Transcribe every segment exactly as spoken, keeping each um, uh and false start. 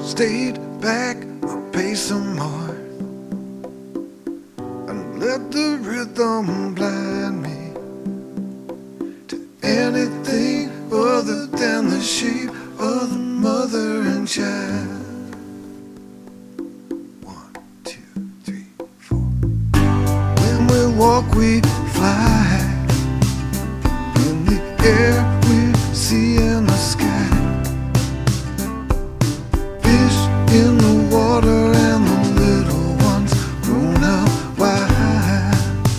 stayed back a pace or more and let the rhythm blind me to anything other than the shape of the mother and child. One, two, three, four. When we walk, we fly. In the air, we see in the sky. Fish in the water and the little ones grown up wide.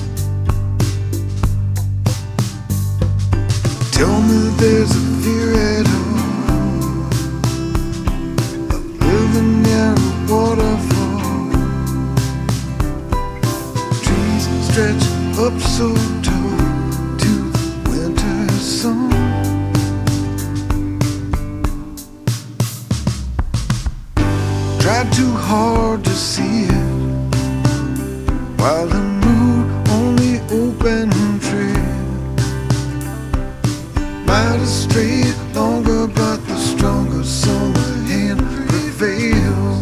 Tell me there's a fear at all of living near a waterfall. Trees stretch up so tall to the winter sun. Tried too hard to see it while the moon on the open trail might have strayed longer, but the stronger summer hand prevails.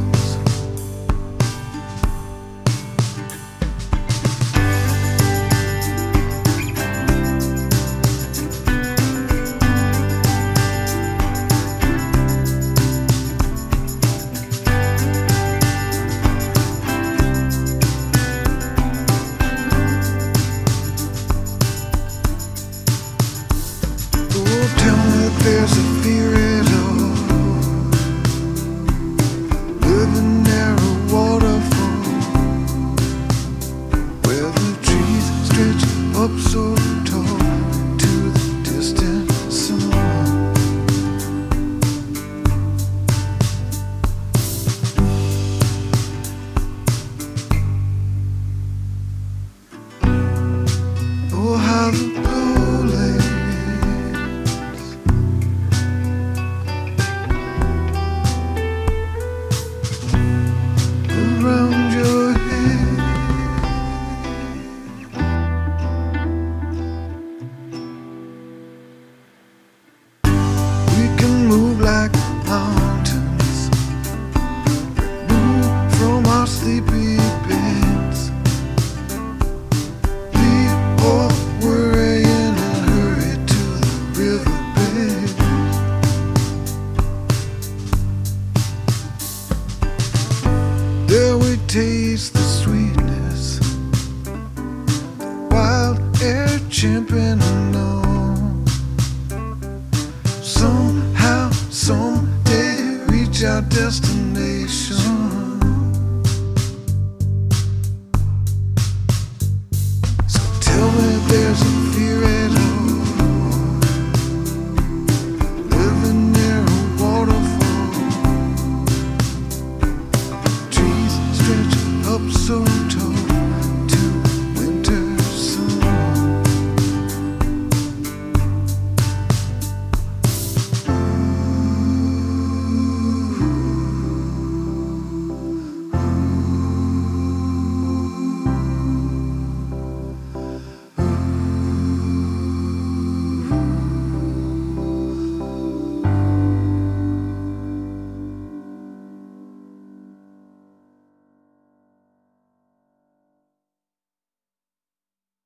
There's a fear at all living near a waterfall where the trees stretch up so tall to the distant sun. Oh, how the blue lake around your head. We can move like mountains, move from our sleepy beds, leave all worrying and hurry to the riverbed. There we taste the sweetness, the wild air champing on. Somehow, someday, reach our destination.